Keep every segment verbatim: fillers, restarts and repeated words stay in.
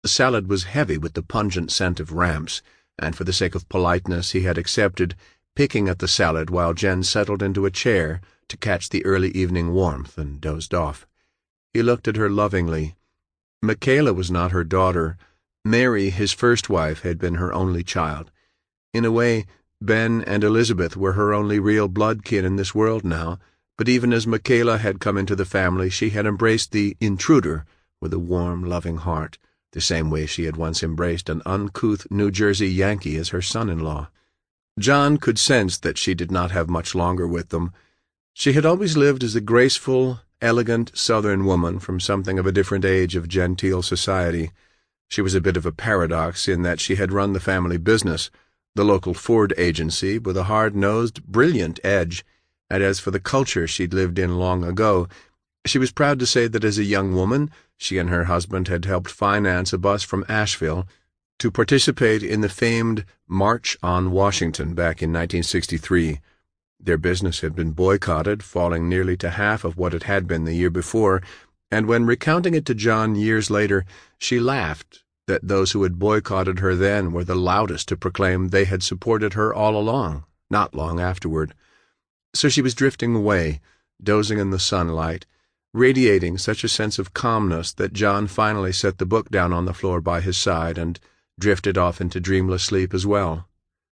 The salad was heavy with the pungent scent of ramps, and for the sake of politeness he had accepted, picking at the salad while Jen settled into a chair to catch the early evening warmth and dozed off. He looked at her lovingly. Michaela was not her daughter. Mary, his first wife, had been her only child. In a way, Ben and Elizabeth were her only real blood kin in this world now, but even as Michaela had come into the family, she had embraced the intruder with a warm, loving heart, the same way she had once embraced an uncouth New Jersey Yankee as her son-in-law. John could sense that she did not have much longer with them. She had always lived as a graceful, elegant Southern woman from something of a different age of genteel society. She was a bit of a paradox in that she had run the family business, the local Ford agency, with a hard-nosed, brilliant edge, and as for the culture she'd lived in long ago, she was proud to say that as a young woman, she and her husband had helped finance a bus from Asheville to participate in the famed March on Washington back in nineteen sixty-three. Their business had been boycotted, falling nearly to half of what it had been the year before, and when recounting it to John years later, she laughed that those who had boycotted her then were the loudest to proclaim they had supported her all along, not long afterward. So she was drifting away, dozing in the sunlight, radiating such a sense of calmness that John finally set the book down on the floor by his side and drifted off into dreamless sleep as well.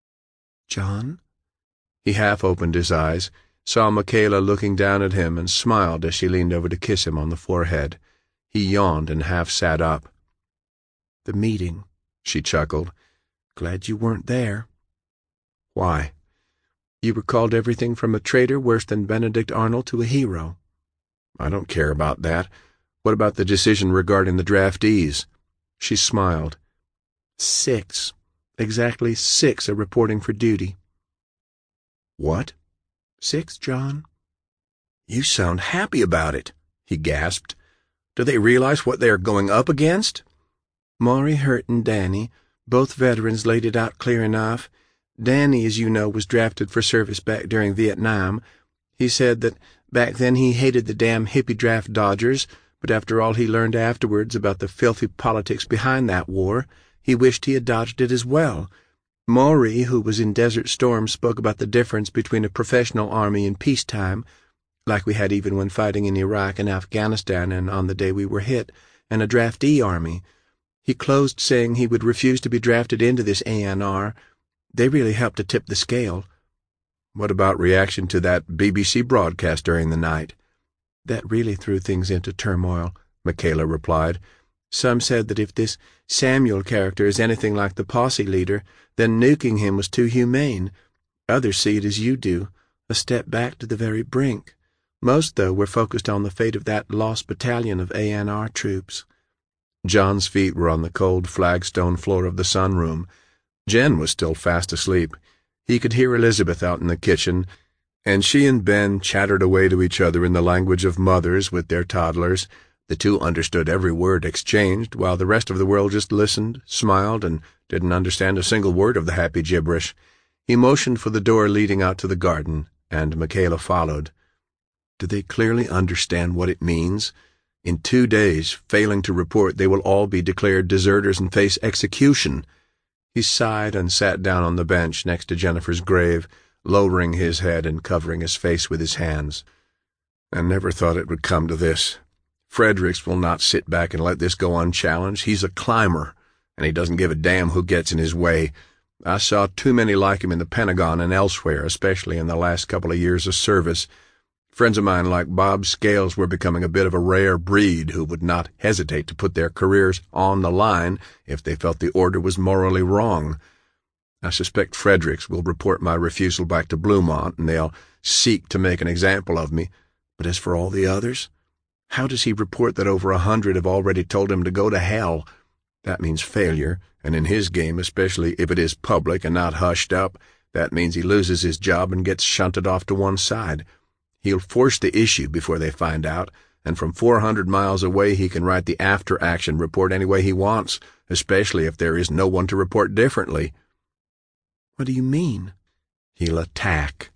"John?" He half opened his eyes, saw Michaela looking down at him, and smiled as she leaned over to kiss him on the forehead. He yawned and half sat up. "The meeting," she chuckled. "Glad you weren't there." "Why?" "You recalled everything from a traitor worse than Benedict Arnold to a hero." "I don't care about that. What about the decision regarding the draftees?" She smiled. Six. Exactly six are reporting for duty." "What?" "Six, John." "You sound happy about it," he gasped. "Do they realize what they are going up against?" "Maury, Hurt, and Danny, both veterans, laid it out clear enough. Danny, as you know, was drafted for service back during Vietnam. He said that back then he hated the damn hippie draft dodgers, but after all he learned afterwards about the filthy politics behind that war, he wished he had dodged it as well. Maury, who was in Desert Storm, spoke about the difference between a professional army in peacetime, like we had even when fighting in Iraq and Afghanistan and on the day we were hit, and a draftee army. He closed saying he would refuse to be drafted into this A N R. They really helped to tip the scale." "What about reaction to that B B C broadcast during the night?" "That really threw things into turmoil," Michaela replied. "Some said that if this Samuel character is anything like the posse leader, then nuking him was too humane. Others see it as you do, a step back to the very brink. Most, though, were focused on the fate of that lost battalion of A N R troops." John's feet were on the cold flagstone floor of the sunroom. Jen was still fast asleep. He could hear Elizabeth out in the kitchen, and she and Ben chattered away to each other in the language of mothers with their toddlers. The two understood every word exchanged, while the rest of the world just listened, smiled, and didn't understand a single word of the happy gibberish. He motioned for the door leading out to the garden, and Michaela followed. "Do they clearly understand what it means? In two days, failing to report, they will all be declared deserters and face execution." He sighed and sat down on the bench next to Jennifer's grave, lowering his head and covering his face with his hands. "I never thought it would come to this. Fredericks will not sit back and let this go unchallenged. He's a climber, and he doesn't give a damn who gets in his way. I saw too many like him in the Pentagon and elsewhere, especially in the last couple of years of service. Friends of mine like Bob Scales were becoming a bit of a rare breed who would not hesitate to put their careers on the line if they felt the order was morally wrong. I suspect Fredericks will report my refusal back to Bluemont, and they'll seek to make an example of me. But as for all the others, how does he report that over a hundred have already told him to go to hell? That means failure, and in his game, especially if it is public and not hushed up, that means he loses his job and gets shunted off to one side. He'll force the issue before they find out, and from four hundred miles away he can write the after-action report any way he wants, especially if there is no one to report differently." "What do you mean?" "He'll attack."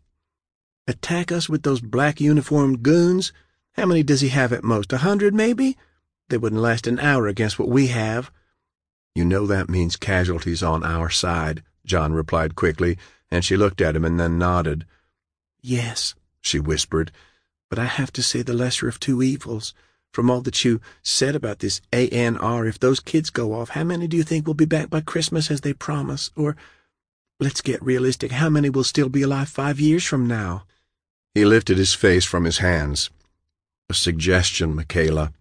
"Attack us with those black-uniformed goons? How many does he have at most? A hundred, maybe? They wouldn't last an hour against what we have." "You know that means casualties on our side," John replied quickly, and she looked at him and then nodded. "Yes," she whispered, "but I have to say the lesser of two evils. From all that you said about this A N R, if those kids go off, how many do you think will be back by Christmas as they promise? Or, let's get realistic, how many will still be alive five years from now?" He lifted his face from his hands. "A suggestion, Michaela."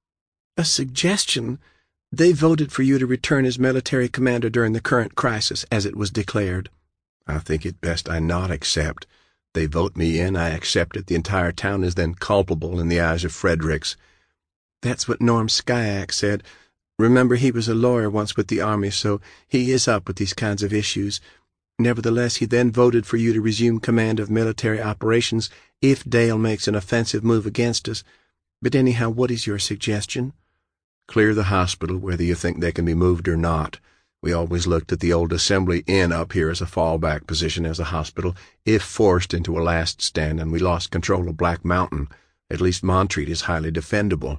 "A suggestion? They voted for you to return as military commander during the current crisis, as it was declared." "I think it best I not accept. They vote me in, I accept it. The entire town is then culpable in the eyes of Fredericks." "That's what Norm Skyak said. Remember, he was a lawyer once with the Army, so he is up with these kinds of issues. Nevertheless, he then voted for you to resume command of military operations if Dale makes an offensive move against us. But anyhow, what is your suggestion?" "Clear the hospital, whether you think they can be moved or not. We always looked at the old Assembly Inn up here as a fallback position as a hospital, if forced into a last stand and we lost control of Black Mountain. At least Montreat is highly defendable."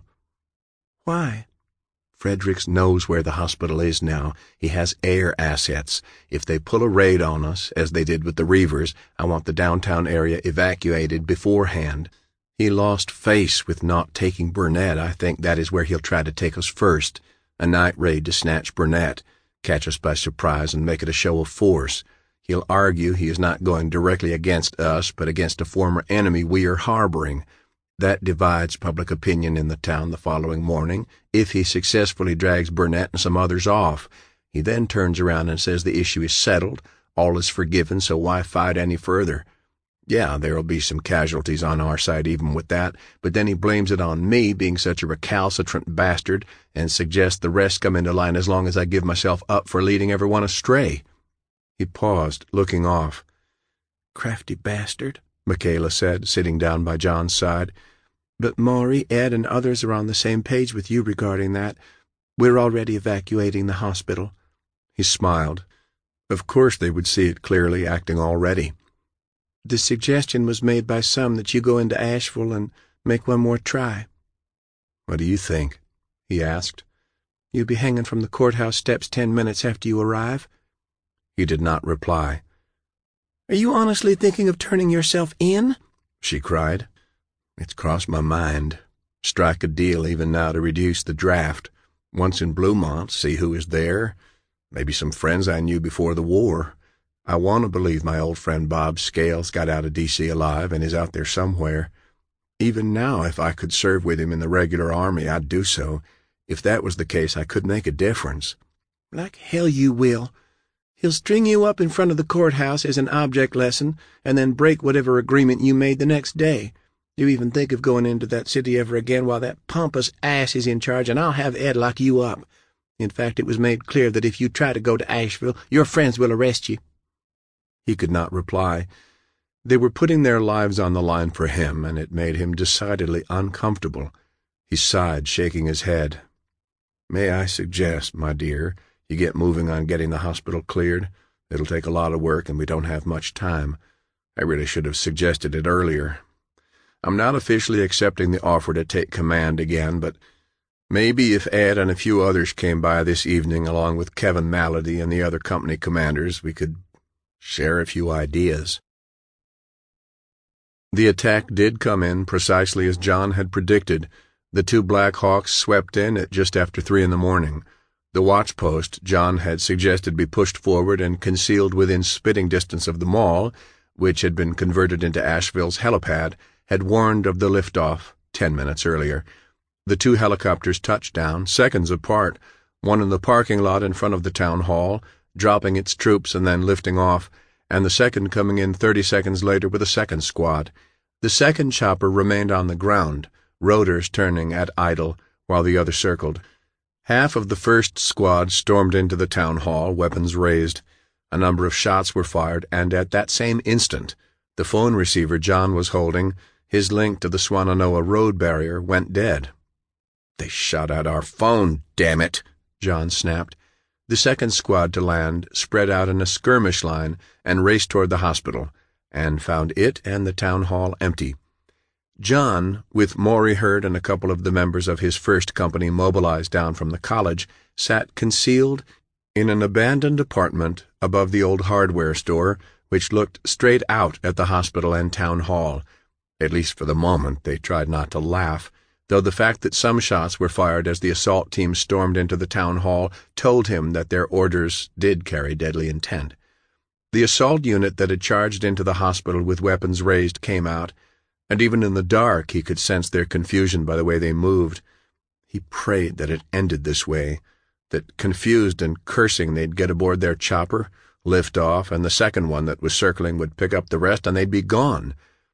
"Why?" "Fredericks knows where the hospital is now. He has air assets. If they pull a raid on us, as they did with the Reavers, I want the downtown area evacuated beforehand. He lost face with not taking Burnett. I think that is where he'll try to take us first. A night raid to snatch Burnett, catch us by surprise and make it a show of force. He'll argue he is not going directly against us, but against a former enemy we are harboring. That divides public opinion in the town the following morning, if he successfully drags Burnett and some others off. He then turns around and says the issue is settled, all is forgiven, so why fight any further? Yeah, there'll be some casualties on our side even with that, but then he blames it on me being such a recalcitrant bastard and suggests the rest come into line as long as I give myself up for leading everyone astray." He paused, looking off. "Crafty bastard," Michaela said, sitting down by John's side. "But Maury, Ed, and others are on the same page with you regarding that. We're already evacuating the hospital." He smiled. Of course they would see it clearly, acting already. "The suggestion was made by some that you go into Asheville and make one more try." "What do you think?" he asked. "You'll be hanging from the courthouse steps ten minutes after you arrive?" He did not reply. "Are you honestly thinking of turning yourself in?" she cried. "It's crossed my mind. Strike a deal even now to reduce the draft. Once in Bluemont, see who is there. Maybe some friends I knew before the war. I want to believe my old friend Bob Scales got out of D C alive and is out there somewhere. Even now, if I could serve with him in the regular army, I'd do so. If that was the case, I could make a difference." "Like hell you will. He'll string you up in front of the courthouse as an object lesson and then break whatever agreement you made the next day. You even think of going into that city ever again while that pompous ass is in charge, and I'll have Ed lock you up. In fact, it was made clear that if you try to go to Asheville, your friends will arrest you." He could not reply. They were putting their lives on the line for him, and it made him decidedly uncomfortable. He sighed, shaking his head. "May I suggest, my dear, you get moving on getting the hospital cleared? It'll take a lot of work, and we don't have much time. I really should have suggested it earlier. I'm not officially accepting the offer to take command again, but maybe if Ed and a few others came by this evening along with Kevin Malady and the other company commanders, we could share a few ideas." The attack did come in precisely as John had predicted. The two Black Hawks swept in at just after three in the morning. The watchpost John had suggested be pushed forward and concealed within spitting distance of the mall, which had been converted into Asheville's helipad, had warned of the liftoff ten minutes earlier. The two helicopters touched down, seconds apart, one in the parking lot in front of the town hall, dropping its troops and then lifting off, and the second coming in thirty seconds later with a second squad. The second chopper remained on the ground, rotors turning at idle, while the other circled. Half of the first squad stormed into the town hall, weapons raised. A number of shots were fired, and at that same instant, the phone receiver John was holding, his link to the Swannanoa road barrier, went dead. "They shot out our phone, damn it!" John snapped. The second squad to land spread out in a skirmish line and raced toward the hospital, and found it and the town hall empty. John, with Maury Hurd and a couple of the members of his first company mobilized down from the college, sat concealed in an abandoned apartment above the old hardware store, which looked straight out at the hospital and town hall. At least for the moment they tried not to laugh, though the fact that some shots were fired as the assault team stormed into the town hall told him that their orders did carry deadly intent. The assault unit that had charged into the hospital with weapons raised came out, and even in the dark he could sense their confusion by the way they moved. He prayed that it ended this way, that confused and cursing they'd get aboard their chopper, lift off, and the second one that was circling would pick up the rest and they'd be gone.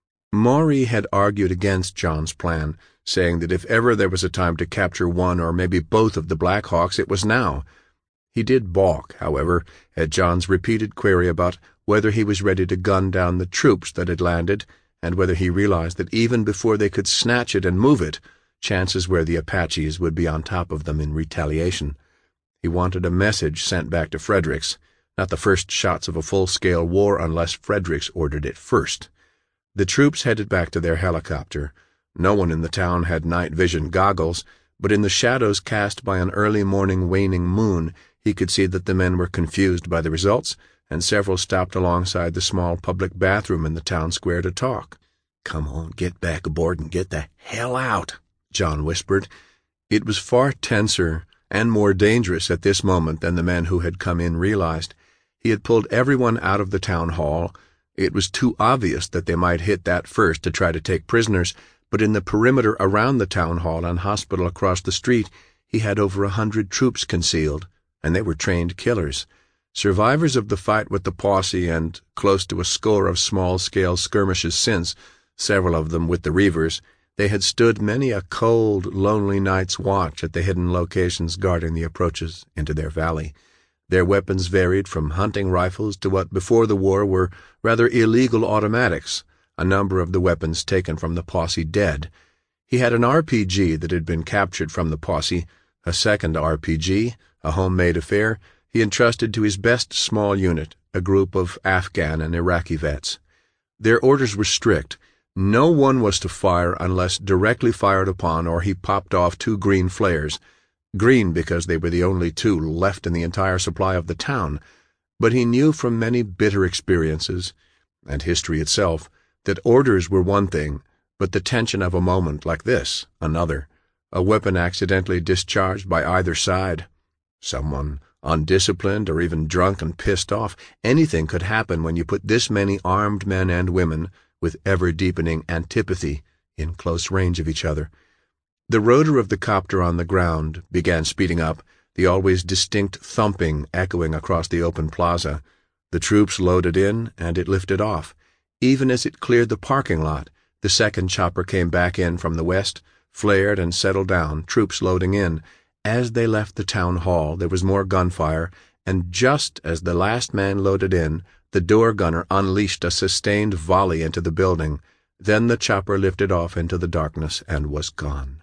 Maury had argued against John's plan, saying that if ever there was a time to capture one or maybe both of the Black Hawks, it was now. He did balk, however, at John's repeated query about whether he was ready to gun down the troops that had landed, and whether he realized that even before they could snatch it and move it, chances were the Apaches would be on top of them in retaliation. He wanted a message sent back to Fredericks, not the first shots of a full-scale war unless Fredericks ordered it first. The troops headed back to their helicopter. No one in the town had night vision goggles, but in the shadows cast by an early morning waning moon, he could see that the men were confused by the results, and several stopped alongside the small public bathroom in the town square to talk. "Come on, get back aboard and get the hell out," John whispered. It was far tenser and more dangerous at this moment than the men who had come in realized. He had pulled everyone out of the town hall. It was too obvious that they might hit that first to try to take prisoners, but in the perimeter around the town hall and hospital across the street, he had over a hundred troops concealed, and they were trained killers. Survivors of the fight with the posse and close to a score of small-scale skirmishes since, several of them with the Reavers, they had stood many a cold, lonely night's watch at the hidden locations guarding the approaches into their valley. Their weapons varied from hunting rifles to what before the war were rather illegal automatics, a number of the weapons taken from the posse dead. He had an R P G that had been captured from the posse, a second R P G, a homemade affair, he entrusted to his best small unit, a group of Afghan and Iraqi vets. Their orders were strict. No one was to fire unless directly fired upon, or he popped off two green flares. Green because they were the only two left in the entire supply of the town, but he knew from many bitter experiences, and history itself, that orders were one thing, but the tension of a moment like this another, a weapon accidentally discharged by either side. Someone undisciplined or even drunk and pissed off, anything could happen when you put this many armed men and women, with ever-deepening antipathy, in close range of each other. The rotor of the copter on the ground began speeding up, the always distinct thumping echoing across the open plaza. The troops loaded in, and it lifted off. Even as it cleared the parking lot, the second chopper came back in from the west, flared and settled down, troops loading in. As they left the town hall, there was more gunfire, and just as the last man loaded in, the door gunner unleashed a sustained volley into the building. Then the chopper lifted off into the darkness and was gone.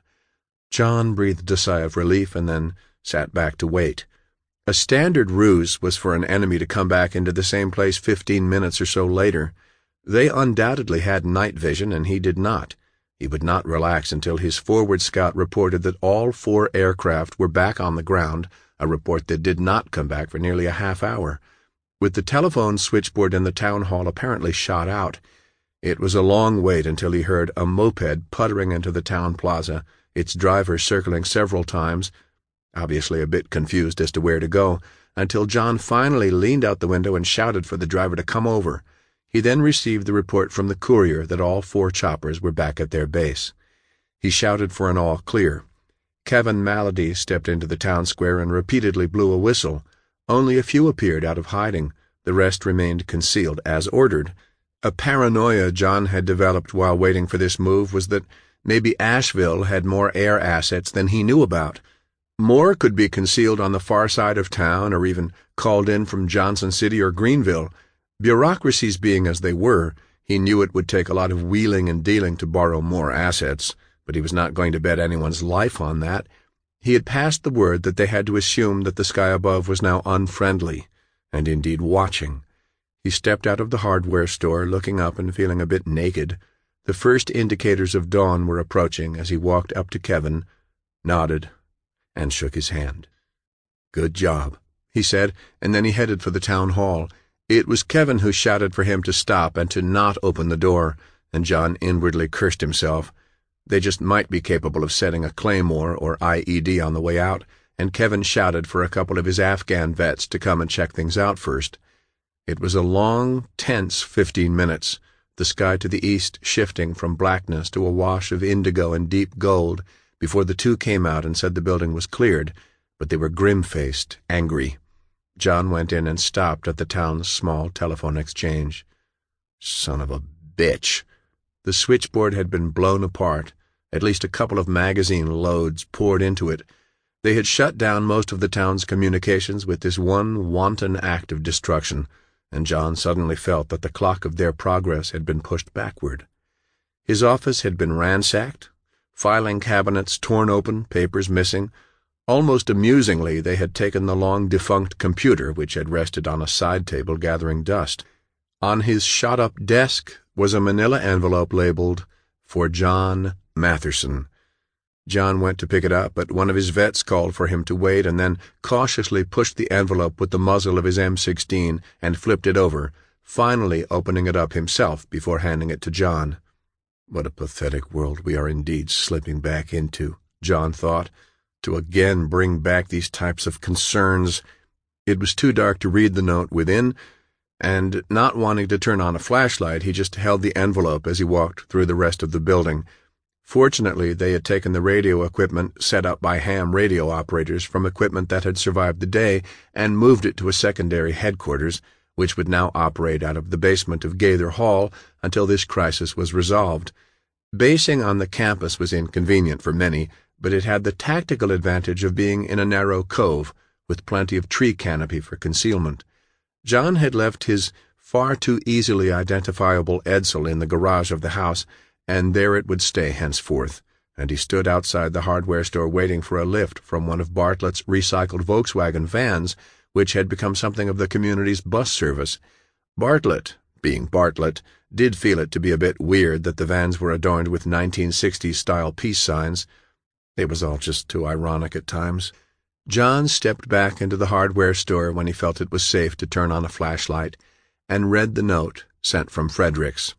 John breathed a sigh of relief and then sat back to wait. A standard ruse was for an enemy to come back into the same place fifteen minutes or so later. They undoubtedly had night vision, and he did not. He would not relax until his forward scout reported that all four aircraft were back on the ground, a report that did not come back for nearly a half hour. With the telephone switchboard in the town hall apparently shot out, it was a long wait until he heard a moped puttering into the town plaza, its driver circling several times, obviously a bit confused as to where to go, until John finally leaned out the window and shouted for the driver to come over. He then received the report from the courier that all four choppers were back at their base. He shouted for an all clear. Kevin Malady stepped into the town square and repeatedly blew a whistle. Only a few appeared out of hiding. The rest remained concealed, as ordered. A paranoia John had developed while waiting for this move was that maybe Asheville had more air assets than he knew about. More could be concealed on the far side of town or even called in from Johnson City or Greenville. Bureaucracies being as they were, he knew it would take a lot of wheeling and dealing to borrow more assets, but he was not going to bet anyone's life on that. He had passed the word that they had to assume that the sky above was now unfriendly, and indeed watching. He stepped out of the hardware store, looking up and feeling a bit naked. The first indicators of dawn were approaching as he walked up to Kevin, nodded, and shook his hand. "Good job," he said, and then he headed for the town hall. It was Kevin who shouted for him to stop and to not open the door, and John inwardly cursed himself. They just might be capable of setting a claymore or I E D on the way out, and Kevin shouted for a couple of his Afghan vets to come and check things out first. It was a long, tense fifteen minutes, the sky to the east shifting from blackness to a wash of indigo and deep gold, before the two came out and said the building was cleared, but they were grim-faced, angry. John went in and stopped at the town's small telephone exchange. Son of a bitch. The switchboard had been blown apart. At least a couple of magazine loads poured into it. They had shut down most of the town's communications with this one wanton act of destruction, and John suddenly felt that the clock of their progress had been pushed backward. His office had been ransacked, filing cabinets torn open, papers missing. Almost amusingly, they had taken the long-defunct computer, which had rested on a side table gathering dust. On his shot-up desk was a manila envelope labeled, "For John Matherson." John went to pick it up, but one of his vets called for him to wait and then cautiously pushed the envelope with the muzzle of his M sixteen and flipped it over, finally opening it up himself before handing it to John. What a pathetic world we are indeed slipping back into, John thought, to again bring back these types of concerns. It was too dark to read the note within, and not wanting to turn on a flashlight, he just held the envelope as he walked through the rest of the building. Fortunately, they had taken the radio equipment set up by ham radio operators from equipment that had survived the day and moved it to a secondary headquarters, which would now operate out of the basement of Gaither Hall until this crisis was resolved. Basing on the campus was inconvenient for many, but it had the tactical advantage of being in a narrow cove, with plenty of tree canopy for concealment. John had left his far too easily identifiable Edsel in the garage of the house, and there it would stay henceforth, and he stood outside the hardware store waiting for a lift from one of Bartlett's recycled Volkswagen vans, which had become something of the community's bus service. Bartlett, being Bartlett, did feel it to be a bit weird that the vans were adorned with nineteen sixties-style peace signs. It was all just too ironic at times. John stepped back into the hardware store when he felt it was safe to turn on a flashlight, and read the note sent from Fredericks.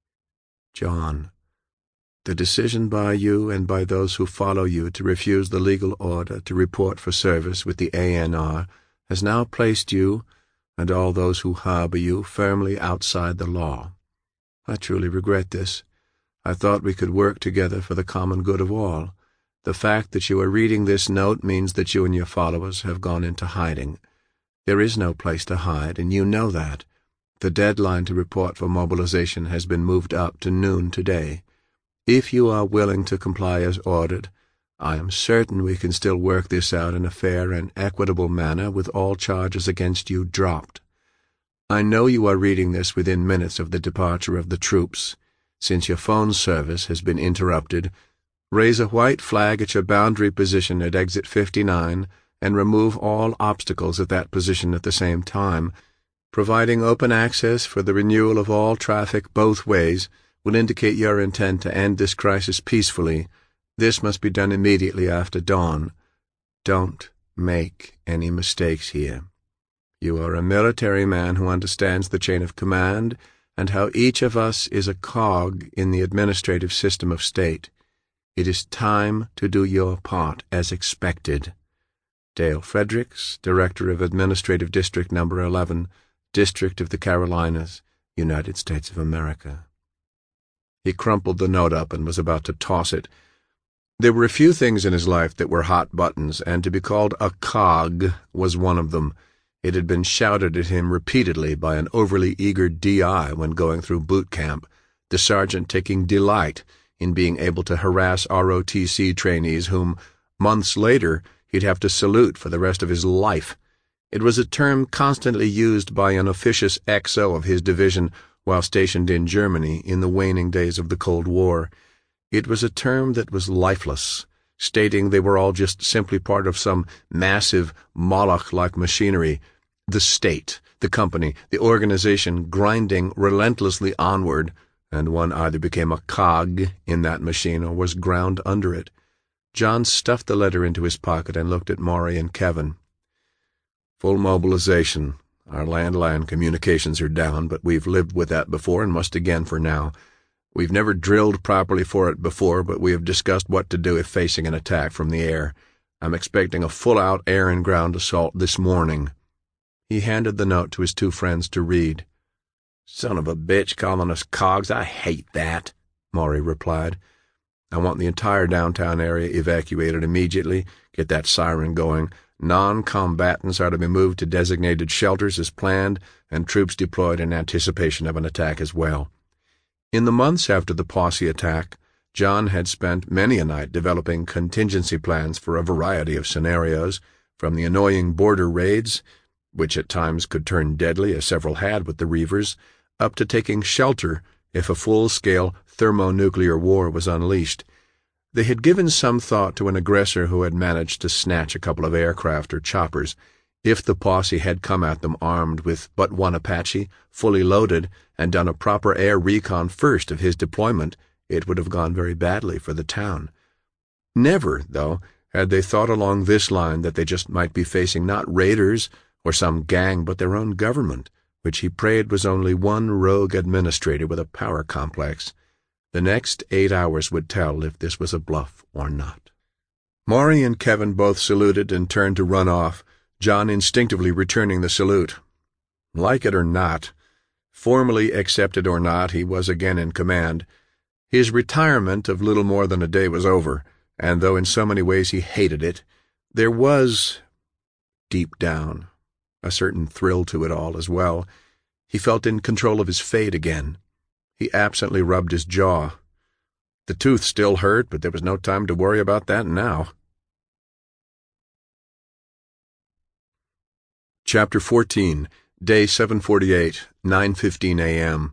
John, the decision by you and by those who follow you to refuse the legal order to report for service with the A N R has now placed you, and all those who harbor you, firmly outside the law. I truly regret this. I thought we could work together for the common good of all. The fact that you are reading this note means that you and your followers have gone into hiding. There is no place to hide, and you know that. The deadline to report for mobilization has been moved up to noon today. If you are willing to comply as ordered, I am certain we can still work this out in a fair and equitable manner with all charges against you dropped. I know you are reading this within minutes of the departure of the troops. Since your phone service has been interrupted, raise a white flag at your boundary position at exit fifty-nine and remove all obstacles at that position at the same time. Providing open access for the renewal of all traffic both ways will indicate your intent to end this crisis peacefully. This must be done immediately after dawn. Don't make any mistakes here. You are a military man who understands the chain of command and how each of us is a cog in the administrative system of state. It is time to do your part as expected. Dale Fredericks, Director of Administrative District Number eleven, District of the Carolinas, United States of America. He crumpled the note up and was about to toss it. There were a few things in his life that were hot buttons, and to be called a cog was one of them. It had been shouted at him repeatedly by an overly eager D I when going through boot camp, the sergeant taking delight in being able to harass R O T C trainees whom, months later, he'd have to salute for the rest of his life. It was a term constantly used by an officious X O of his division while stationed in Germany in the waning days of the Cold War. It was a term that was lifeless, stating they were all just simply part of some massive, Moloch-like machinery, the state, the company, the organization grinding relentlessly onward, and one either became a cog in that machine or was ground under it. John stuffed the letter into his pocket and looked at Maury and Kevin. "Full mobilization. Our landline communications are down, but we've lived with that before and must again for now. We've never drilled properly for it before, but we have discussed what to do if facing an attack from the air. I'm expecting a full-out air and ground assault this morning." He handed the note to his two friends to read. "Son of a bitch calling us cogs. I hate that," Maury replied. "I want the entire downtown area evacuated immediately. Get that siren going. Non-combatants are to be moved to designated shelters as planned, and troops deployed in anticipation of an attack as well." In the months after the posse attack, John had spent many a night developing contingency plans for a variety of scenarios, from the annoying border raids, which at times could turn deadly, as several had with the Reavers, up to taking shelter if a full-scale thermonuclear war was unleashed. They had given some thought to an aggressor who had managed to snatch a couple of aircraft or choppers. If the posse had come at them armed with but one Apache, fully loaded, and done a proper air recon first of his deployment, it would have gone very badly for the town. Never, though, had they thought along this line that they just might be facing not raiders or some gang but their own government, which he prayed was only one rogue administrator with a power complex. The next eight hours would tell if this was a bluff or not. Maury and Kevin both saluted and turned to run off, John instinctively returning the salute. Like it or not, formally accepted or not, he was again in command. His retirement of little more than a day was over, and though in so many ways he hated it, there was, deep down, a certain thrill to it all as well. He felt in control of his fate again. He absently rubbed his jaw. The tooth still hurt, but there was no time to worry about that now. Chapter fourteen, Day seven forty-eight, nine fifteen a m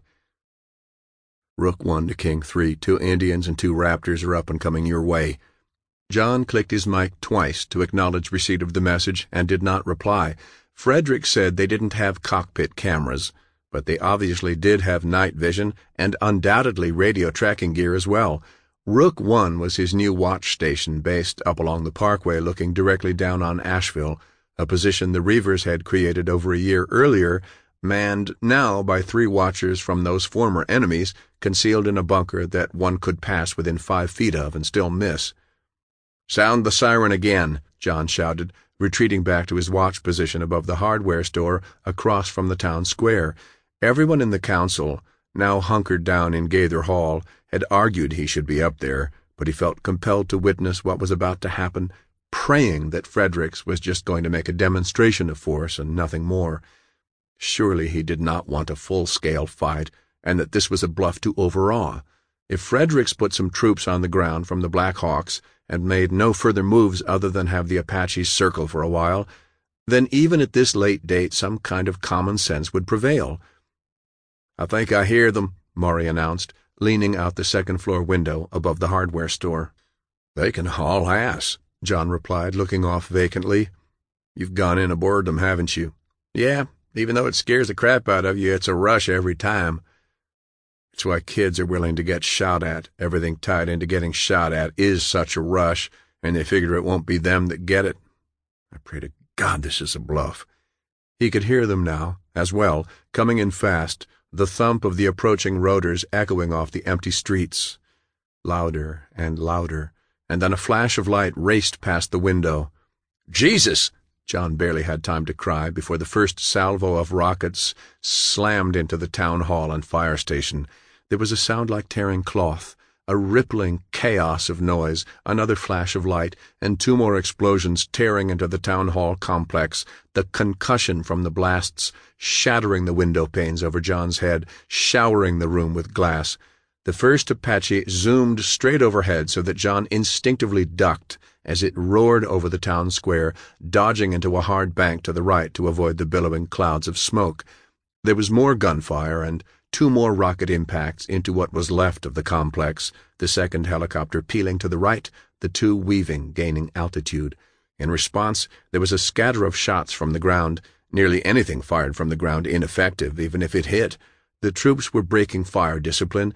Rook one to King three. Two Indians and two Raptors are up and coming your way. John clicked his mic twice to acknowledge receipt of the message and did not reply. Frederick said they didn't have cockpit cameras, but they obviously did have night vision and undoubtedly radio tracking gear as well. Rook one was his new watch station based up along the parkway looking directly down on Asheville, a position the Reavers had created over a year earlier, manned now by three watchers from those former enemies, concealed in a bunker that one could pass within five feet of and still miss. "Sound the siren again," John shouted, retreating back to his watch position above the hardware store across from the town square. Everyone in the council, now hunkered down in Gaither Hall, had argued he should be up there, but he felt compelled to witness what was about to happen, praying that Fredericks was just going to make a demonstration of force and nothing more. Surely he did not want a full-scale fight, and that this was a bluff to overawe. If Fredericks put some troops on the ground from the Black Hawks and made no further moves other than have the Apaches circle for a while, then even at this late date some kind of common sense would prevail. "I think I hear them," Maury announced, leaning out the second-floor window above the hardware store. "They can haul ass," John replied, looking off vacantly. "You've gone in aboard them, haven't you?" "Yeah, even though it scares the crap out of you, it's a rush every time." "It's why kids are willing to get shot at. Everything tied into getting shot at is such a rush, and they figure it won't be them that get it. I pray to God this is a bluff." He could hear them now, as well, coming in fast, the thump of the approaching rotors echoing off the empty streets. Louder and louder, and then a flash of light raced past the window. "Jesus!" John barely had time to cry before the first salvo of rockets slammed into the town hall and fire station. There was a sound like tearing cloth, a rippling chaos of noise, another flash of light, and two more explosions tearing into the town hall complex, the concussion from the blasts shattering the window panes over John's head, showering the room with glass. The first Apache zoomed straight overhead so that John instinctively ducked as it roared over the town square, dodging into a hard bank to the right to avoid the billowing clouds of smoke. There was more gunfire and two more rocket impacts into what was left of the complex, the second helicopter peeling to the right, the two weaving, gaining altitude. In response, there was a scatter of shots from the ground, nearly anything fired from the ground ineffective, even if it hit. The troops were breaking fire discipline,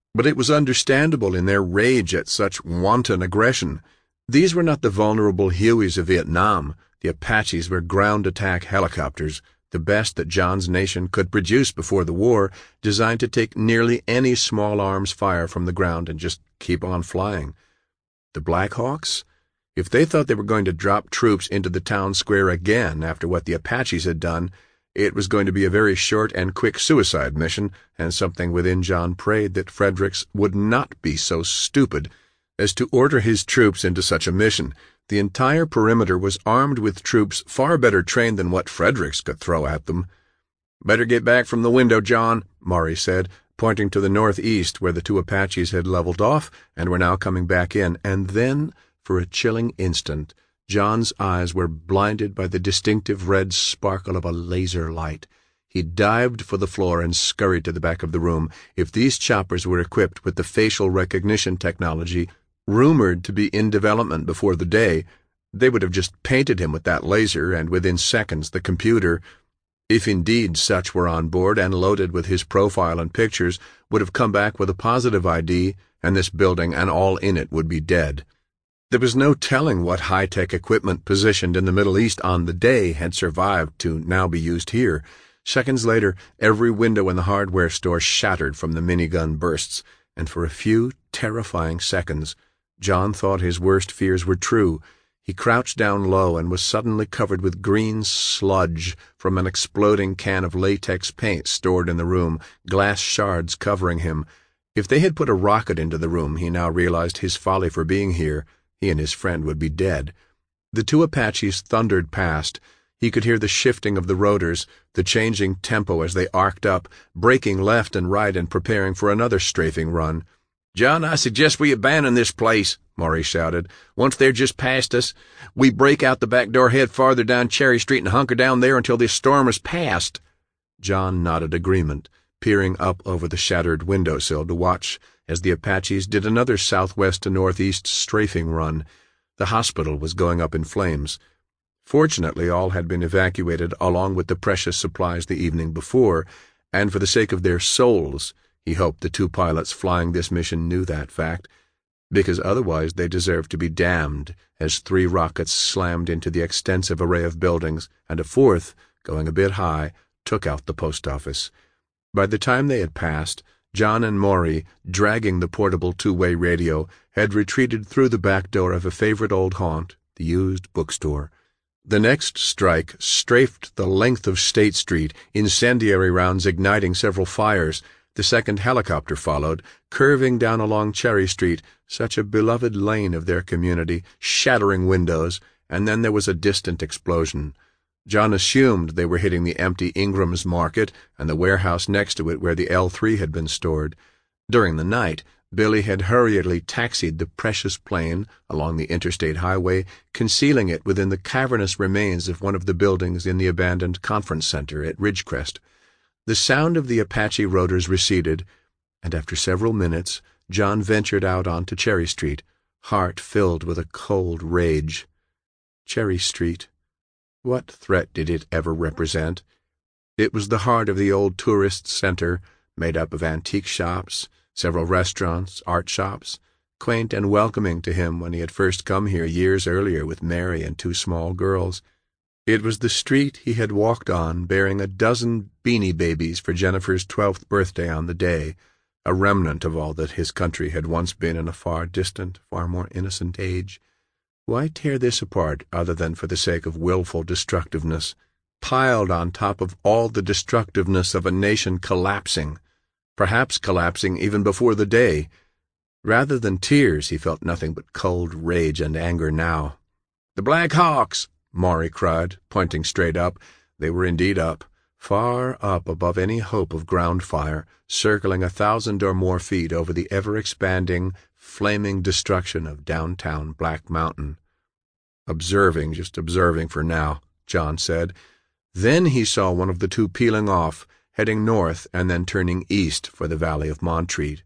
But it was understandable in their rage at such wanton aggression. These were not the vulnerable Hueys of Vietnam. The Apaches were ground-attack helicopters, the best that John's nation could produce before the war, designed to take nearly any small arms fire from the ground and just keep on flying. The Black Hawks? If they thought they were going to drop troops into the town square again after what the Apaches had done, it was going to be a very short and quick suicide mission, and something within John prayed that Fredericks would not be so stupid as to order his troops into such a mission. The entire perimeter was armed with troops far better trained than what Fredericks could throw at them. "Better get back from the window, John," Maury said, pointing to the northeast where the two Apaches had leveled off and were now coming back in, and then, for a chilling instant, John's eyes were blinded by the distinctive red sparkle of a laser light. He dived for the floor and scurried to the back of the room. If these choppers were equipped with the facial recognition technology rumored to be in development before the day, they would have just painted him with that laser, and within seconds the computer, if indeed such were on board and loaded with his profile and pictures, would have come back with a positive I D, and this building and all in it would be dead. There was no telling what high-tech equipment positioned in the Middle East on the day had survived to now be used here. Seconds later, every window in the hardware store shattered from the minigun bursts, and for a few terrifying seconds, John thought his worst fears were true. He crouched down low and was suddenly covered with green sludge from an exploding can of latex paint stored in the room, glass shards covering him. If they had put a rocket into the room, he now realized his folly for being here. He and his friend would be dead. The two Apaches thundered past. He could hear the shifting of the rotors, the changing tempo as they arced up, braking left and right and preparing for another strafing run. "John, I suggest we abandon this place," Maury shouted. "Once they're just past us, we break out the back door, head farther down Cherry Street, and hunker down there until this storm is past." John nodded agreement, peering up over the shattered windowsill to watch as the Apaches did another southwest to northeast strafing run. The hospital was going up in flames. Fortunately, all had been evacuated along with the precious supplies the evening before, and for the sake of their souls, he hoped the two pilots flying this mission knew that fact, because otherwise they deserved to be damned as three rockets slammed into the extensive array of buildings, and a fourth, going a bit high, took out the post office. By the time they had passed, John and Maury, dragging the portable two-way radio, had retreated through the back door of a favorite old haunt, the used bookstore. The next strike strafed the length of State Street, incendiary rounds igniting several fires. The second helicopter followed, curving down along Cherry Street, such a beloved lane of their community, shattering windows, and then there was a distant explosion. John assumed they were hitting the empty Ingram's Market and the warehouse next to it where the L three had been stored. During the night, Billy had hurriedly taxied the precious plane along the interstate highway, concealing it within the cavernous remains of one of the buildings in the abandoned conference center at Ridgecrest. The sound of the Apache rotors receded, and after several minutes, John ventured out onto Cherry Street, heart filled with a cold rage. Cherry Street. What threat did it ever represent? It was the heart of the old tourist center, made up of antique shops, several restaurants, art shops, quaint and welcoming to him when he had first come here years earlier with Mary and two small girls. It was the street he had walked on, bearing a dozen beanie babies for Jennifer's twelfth birthday on the day, a remnant of all that his country had once been in a far distant, far more innocent age. Why tear this apart other than for the sake of willful destructiveness, piled on top of all the destructiveness of a nation collapsing, perhaps collapsing even before the day? Rather than tears, he felt nothing but cold rage and anger now. "The Black Hawks!" Maury cried, pointing straight up. They were indeed up, far up above any hope of ground fire, circling a thousand or more feet over the ever-expanding, flaming destruction of downtown Black Mountain. "Observing, just observing for now," John said. Then he saw one of the two peeling off, heading north and then turning east for the valley of Montreat.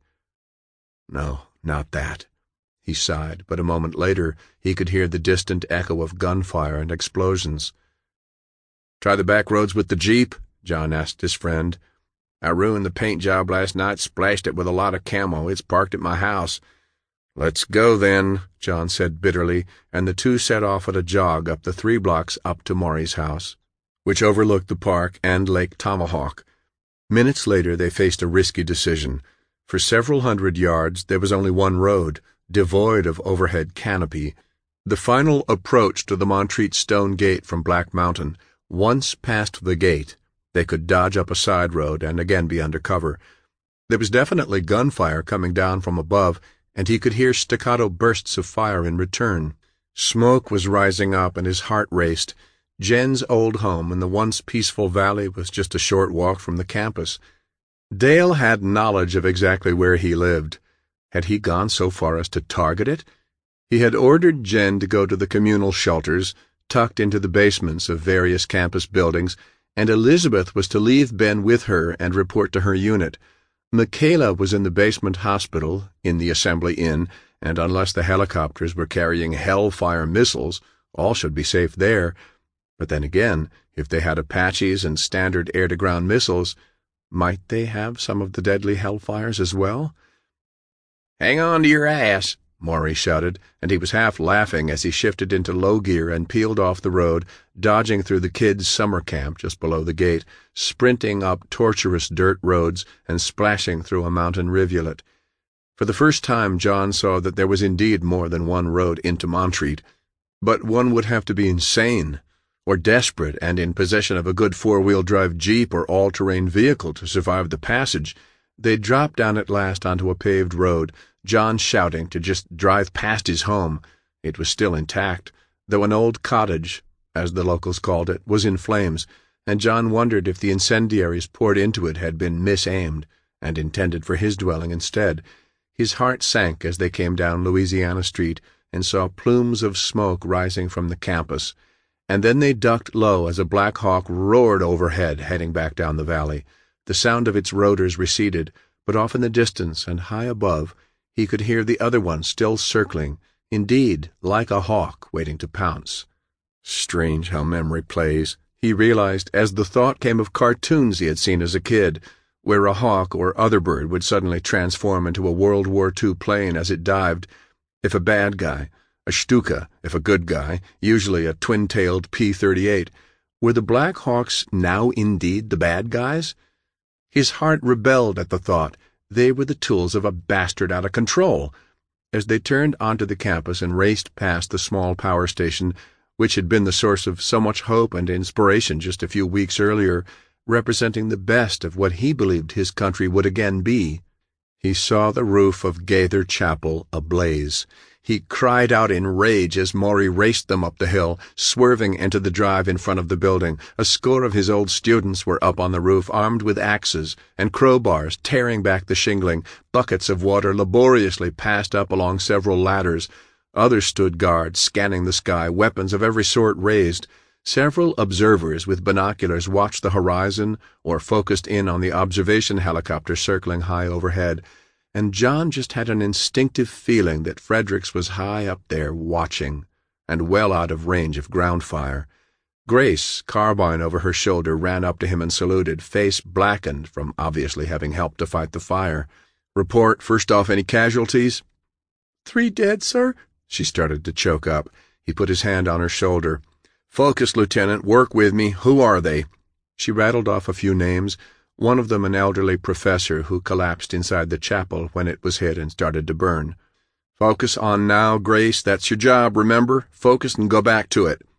No, not that. He sighed, but a moment later he could hear the distant echo of gunfire and explosions. "Try the back roads with the jeep?" John asked his friend. I ruined the paint job last night, splashed it with a lot of camo. It's parked at my house." "Let's go, then," John said bitterly, and the two set off at a jog up the three blocks up to Maury's house, which overlooked the park and Lake Tomahawk. Minutes later they faced a risky decision. For several hundred yards there was only one road, devoid of overhead canopy. The final approach to the Montreat Stone Gate from Black Mountain. Once past the gate, they could dodge up a side road and again be under cover. There was definitely gunfire coming down from above, and he could hear staccato bursts of fire in return. Smoke was rising up, and his heart raced. Jen's old home in the once peaceful valley was just a short walk from the campus. Dale had knowledge of exactly where he lived. Had he gone so far as to target it? He had ordered Jen to go to the communal shelters, tucked into the basements of various campus buildings, and Elizabeth was to leave Ben with her and report to her unit. Michaela was in the basement hospital, in the Assembly Inn, and unless the helicopters were carrying Hellfire missiles, all should be safe there. But then again, if they had Apaches and standard air-to-ground missiles, might they have some of the deadly Hellfires as well? "Hang on to your ass," Maury shouted, and he was half laughing as he shifted into low gear and peeled off the road, dodging through the kids' summer camp just below the gate, sprinting up tortuous dirt roads and splashing through a mountain rivulet. For the first time John saw that there was indeed more than one road into Montreat, but one would have to be insane, or desperate and in possession of a good four-wheel drive Jeep or all-terrain vehicle to survive the passage. They dropped down at last onto a paved road, John shouting to just drive past his home. It was still intact, though an old cottage, as the locals called it, was in flames, and John wondered if the incendiaries poured into it had been misaimed and intended for his dwelling instead. His heart sank as they came down Louisiana Street and saw plumes of smoke rising from the campus, and then they ducked low as a Black Hawk roared overhead, heading back down the valley. The sound of its rotors receded, but off in the distance and high above he could hear the other one still circling, indeed, like a hawk waiting to pounce. Strange how memory plays, he realized as the thought came of cartoons he had seen as a kid, where a hawk or other bird would suddenly transform into a World War Two plane as it dived. If a bad guy, a Stuka, if a good guy, usually a twin-tailed P thirty-eight, were the Black Hawks now indeed the bad guys? His heart rebelled at the thought. They were the tools of a bastard out of control. As they turned onto the campus and raced past the small power station, which had been the source of so much hope and inspiration just a few weeks earlier, representing the best of what he believed his country would again be, he saw the roof of Gaither Chapel ablaze. He cried out in rage as Maury raced them up the hill, swerving into the drive in front of the building. A score of his old students were up on the roof, armed with axes and crowbars, tearing back the shingling. Buckets of water laboriously passed up along several ladders. Others stood guard, scanning the sky, weapons of every sort raised. Several observers with binoculars watched the horizon or focused in on the observation helicopter circling high overhead. And John just had an instinctive feeling that Fredericks was high up there watching, and well out of range of ground fire. Grace, carbine over her shoulder, ran up to him and saluted, face blackened from obviously having helped to fight the fire. "Report, first off, any casualties?" "Three dead, sir." She started to choke up. He put his hand on her shoulder. "Focus, Lieutenant, work with me. Who are they?" She rattled off a few names, one of them an elderly professor who collapsed inside the chapel when it was hit and started to burn. "Focus on now, Grace. That's your job, remember? Focus and go back to it."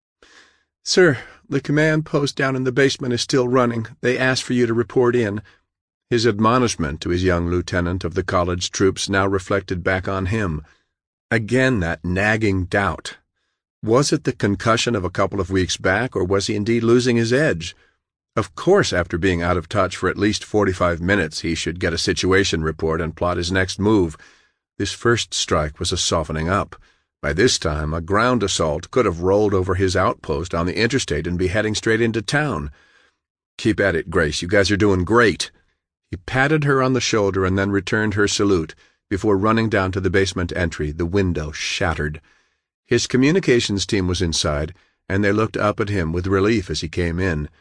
"Sir, the command post down in the basement is still running. They asked for you to report in." His admonishment to his young lieutenant of the college troops now reflected back on him. Again that nagging doubt. Was it the concussion of a couple of weeks back, or was he indeed losing his edge? Of course, after being out of touch for at least forty-five minutes, he should get a situation report and plot his next move. This first strike was a softening up. By this time, a ground assault could have rolled over his outpost on the interstate and be heading straight into town. "Keep at it, Grace. You guys are doing great." He patted her on the shoulder and then returned her salute before running down to the basement entry, the window shattered. His communications team was inside, and they looked up at him with relief as he came in.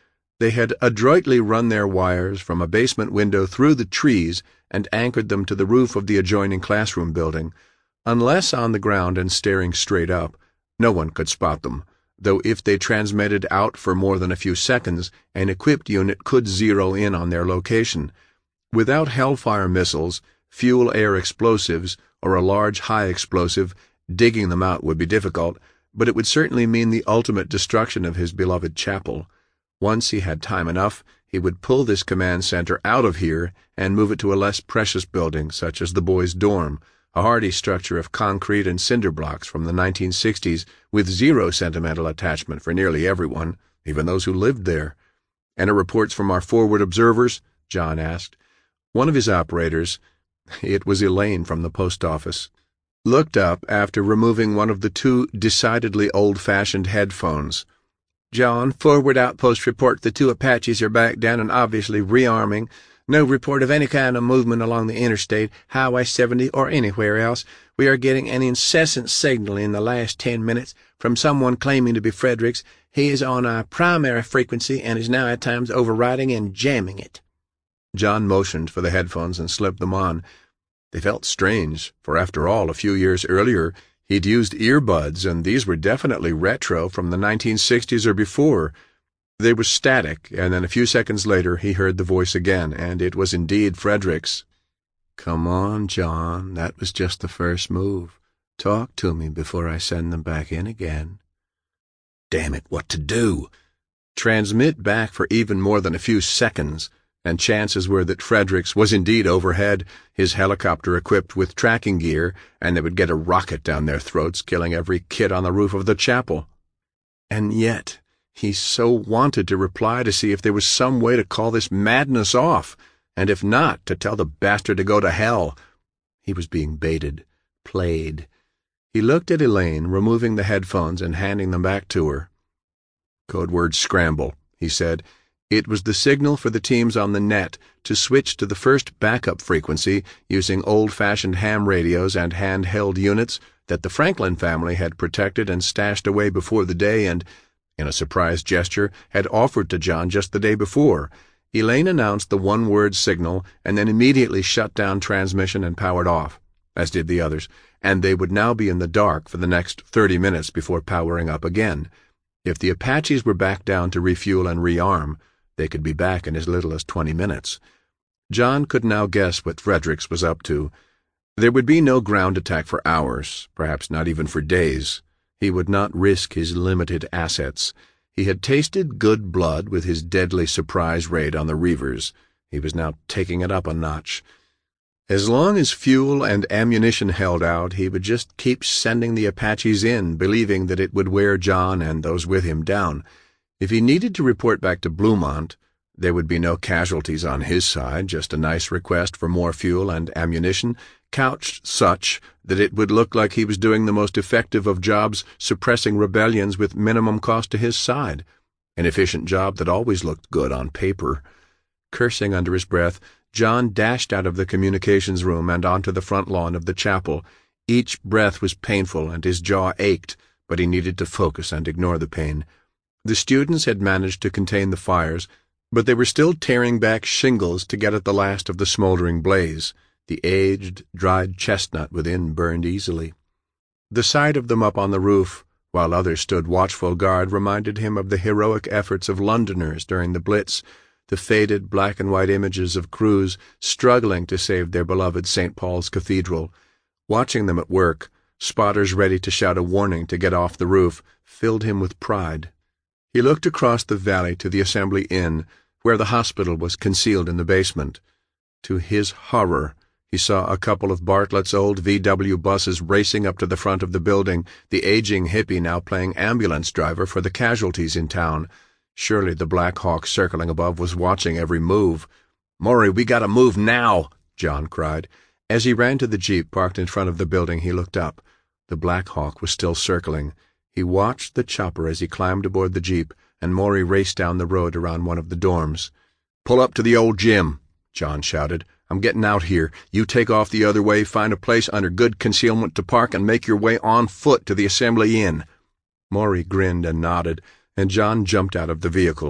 They had adroitly run their wires from a basement window through the trees and anchored them to the roof of the adjoining classroom building. Unless on the ground and staring straight up, no one could spot them, though if they transmitted out for more than a few seconds, an equipped unit could zero in on their location. Without Hellfire missiles, fuel-air explosives, or a large high explosive, digging them out would be difficult, but it would certainly mean the ultimate destruction of his beloved chapel. Once he had time enough, he would pull this command center out of here and move it to a less precious building, such as the boys' dorm, a hardy structure of concrete and cinder blocks from the nineteen sixties with zero sentimental attachment for nearly everyone, even those who lived there. "And are reports from our forward observers?" John asked. One of his operators, it was Elaine from the post office, looked up after removing one of the two decidedly old-fashioned headphones. "John, forward outpost report the two Apaches are back down and obviously rearming. No report of any kind of movement along the interstate, Highway seventy, or anywhere else. We are getting an incessant signal in the last ten minutes from someone claiming to be Fredericks. He is on our primary frequency and is now at times overriding and jamming it." John motioned for the headphones and slipped them on. They felt strange, for after all, a few years earlier, he'd used earbuds, and these were definitely retro from the nineteen sixties or before. They were static, and then a few seconds later he heard the voice again, and it was indeed Fredericks. "Come on, John, that was just the first move. Talk to me before I send them back in again." Damn it, what to do? Transmit back for even more than a few seconds, and chances were that Fredericks was indeed overhead, his helicopter equipped with tracking gear, and they would get a rocket down their throats, killing every kid on the roof of the chapel. And yet he so wanted to reply to see if there was some way to call this madness off, and if not, to tell the bastard to go to hell. He was being baited, played. He looked at Elaine, removing the headphones and handing them back to her. "Code word scramble," he said. It was the signal for the teams on the net to switch to the first backup frequency using old-fashioned ham radios and handheld units that the Franklin family had protected and stashed away before the day and, in a surprise gesture, had offered to John just the day before. Elaine announced the one-word signal and then immediately shut down transmission and powered off, as did the others, and they would now be in the dark for the next thirty minutes before powering up again. If the Apaches were back down to refuel and rearm, they could be back in as little as twenty minutes. John could now guess what Fredericks was up to. There would be no ground attack for hours, perhaps not even for days. He would not risk his limited assets. He had tasted good blood with his deadly surprise raid on the Reavers. He was now taking it up a notch. As long as fuel and ammunition held out, he would just keep sending the Apaches in, believing that it would wear John and those with him down. If he needed to report back to Bluemont, there would be no casualties on his side, just a nice request for more fuel and ammunition, couched such that it would look like he was doing the most effective of jobs suppressing rebellions with minimum cost to his side, an efficient job that always looked good on paper. Cursing under his breath, John dashed out of the communications room and onto the front lawn of the chapel. Each breath was painful and his jaw ached, but he needed to focus and ignore the pain. The students had managed to contain the fires, but they were still tearing back shingles to get at the last of the smoldering blaze. The aged, dried chestnut within burned easily. The sight of them up on the roof, while others stood watchful guard, reminded him of the heroic efforts of Londoners during the Blitz, the faded black-and-white images of crews struggling to save their beloved Saint Paul's Cathedral. Watching them at work, spotters ready to shout a warning to get off the roof, filled him with pride. He looked across the valley to the Assembly Inn, where the hospital was concealed in the basement. To his horror, he saw a couple of Bartlett's old V W buses racing up to the front of the building, the aging hippie now playing ambulance driver for the casualties in town. Surely the Black Hawk circling above was watching every move. "Maury, we gotta move now!" John cried. As he ran to the jeep parked in front of the building, he looked up. The Black Hawk was still circling. He watched the chopper as he climbed aboard the jeep, and Maury raced down the road around one of the dorms. "Pull up to the old gym," John shouted. "I'm getting out here. You take off the other way, find a place under good concealment to park, and make your way on foot to the Assembly Inn." Maury grinned and nodded, and John jumped out of the vehicle.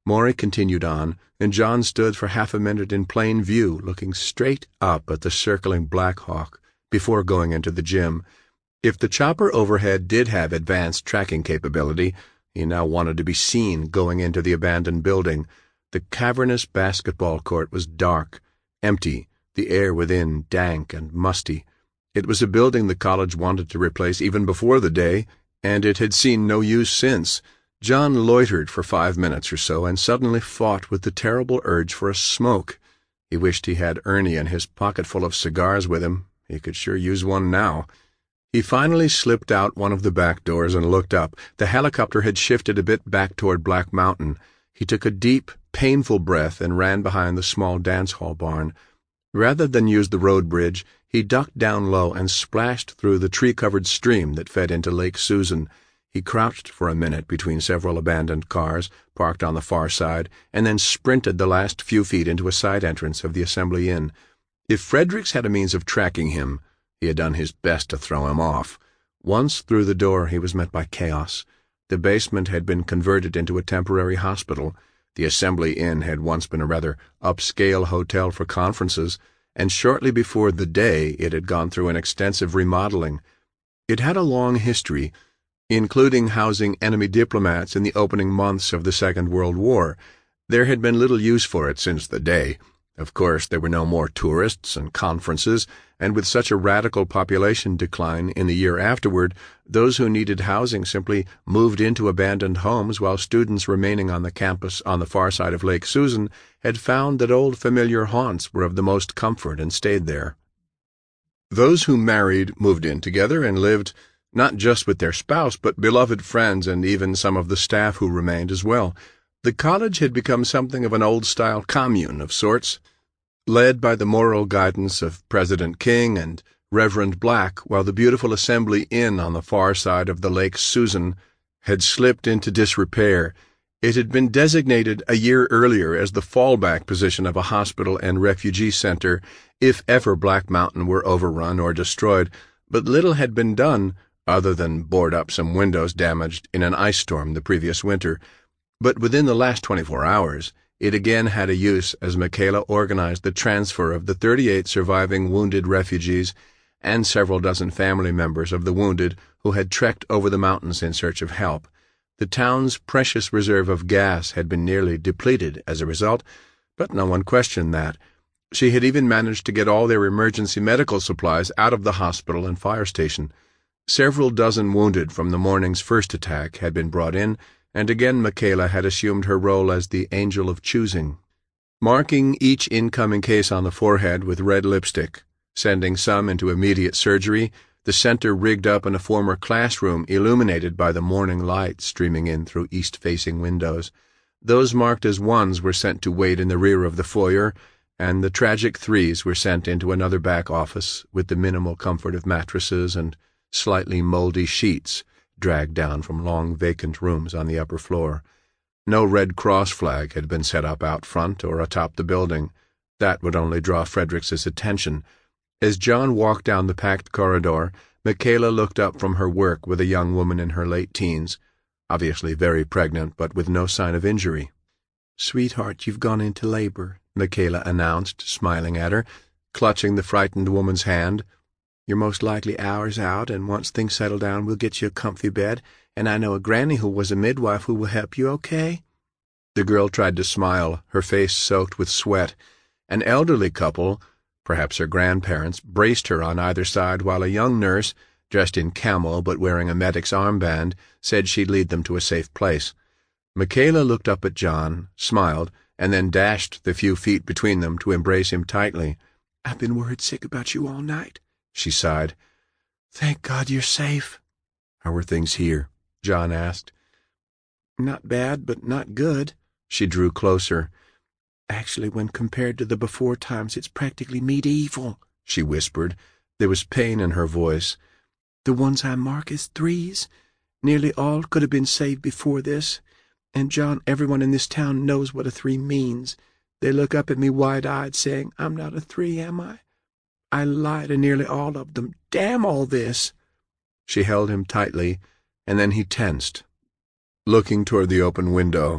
Maury continued on, and John stood for half a minute in plain view, looking straight up at the circling Black Hawk before going into the gym. If the chopper overhead did have advanced tracking capability, he now wanted to be seen going into the abandoned building. The cavernous basketball court was dark, empty, the air within dank and musty. It was a building the college wanted to replace even before the day, and it had seen no use since. John loitered for five minutes or so and suddenly fought with the terrible urge for a smoke. He wished he had Ernie and his pocketful of cigars with him. He could sure use one now. He finally slipped out one of the back doors and looked up. The helicopter had shifted a bit back toward Black Mountain. He took a deep, painful breath and ran behind the small dance hall barn. Rather than use the road bridge, he ducked down low and splashed through the tree-covered stream that fed into Lake Susan. He crouched for a minute between several abandoned cars, parked on the far side, and then sprinted the last few feet into a side entrance of the Assembly Inn. If Fredericks had a means of tracking him, he had done his best to throw him off. Once through the door, he was met by chaos. The basement had been converted into a temporary hospital. The Assembly Inn had once been a rather upscale hotel for conferences, and shortly before the day it had gone through an extensive remodeling. It had a long history, including housing enemy diplomats in the opening months of the Second World War. There had been little use for it since the day. Of course, there were no more tourists and conferences, and with such a radical population decline in the year afterward, those who needed housing simply moved into abandoned homes, while students remaining on the campus on the far side of Lake Susan had found that old familiar haunts were of the most comfort and stayed there. Those who married moved in together and lived not just with their spouse, but beloved friends and even some of the staff who remained as well. The college had become something of an old-style commune of sorts, led by the moral guidance of President King and Reverend Black, while the beautiful Assembly Inn on the far side of the Lake Susan had slipped into disrepair. It had been designated a year earlier as the fallback position of a hospital and refugee center if ever Black Mountain were overrun or destroyed, but little had been done other than board up some windows damaged in an ice storm the previous winter. But within the last twenty-four hours, it again had a use as Michaela organized the transfer of the thirty-eight surviving wounded refugees and several dozen family members of the wounded who had trekked over the mountains in search of help. The town's precious reserve of gas had been nearly depleted as a result, but no one questioned that. She had even managed to get all their emergency medical supplies out of the hospital and fire station. Several dozen wounded from the morning's first attack had been brought in, and again Michaela had assumed her role as the angel of choosing, marking each incoming case on the forehead with red lipstick, sending some into immediate surgery, the center rigged up in a former classroom illuminated by the morning light streaming in through east-facing windows. Those marked as ones were sent to wait in the rear of the foyer, and the tragic threes were sent into another back office with the minimal comfort of mattresses and slightly moldy sheets dragged down from long vacant rooms on the upper floor. No Red Cross flag had been set up out front or atop the building. That would only draw Fredericks' attention. As John walked down the packed corridor, Michaela looked up from her work with a young woman in her late teens, obviously very pregnant but with no sign of injury. "Sweetheart, you've gone into labor," Michaela announced, smiling at her, clutching the frightened woman's hand. "You're most likely hours out, and once things settle down, we'll get you a comfy bed, and I know a granny who was a midwife who will help you, okay?" The girl tried to smile, her face soaked with sweat. An elderly couple, perhaps her grandparents, braced her on either side, while a young nurse, dressed in camo but wearing a medic's armband, said she'd lead them to a safe place. Michaela looked up at John, smiled, and then dashed the few feet between them to embrace him tightly. "I've been worried sick about you all night," she sighed. "Thank God you're safe." "How are things here?" John asked. "Not bad, but not good." She drew closer. "Actually, when compared to the before times, it's practically medieval," she whispered. There was pain in her voice. "The ones I mark as threes, nearly all could have been saved before this. And, John, everyone in this town knows what a three means. They look up at me wide-eyed, saying, 'I'm not a three, am I?' I lie to nearly all of them. Damn all this!" She held him tightly, and then he tensed. Looking toward the open window,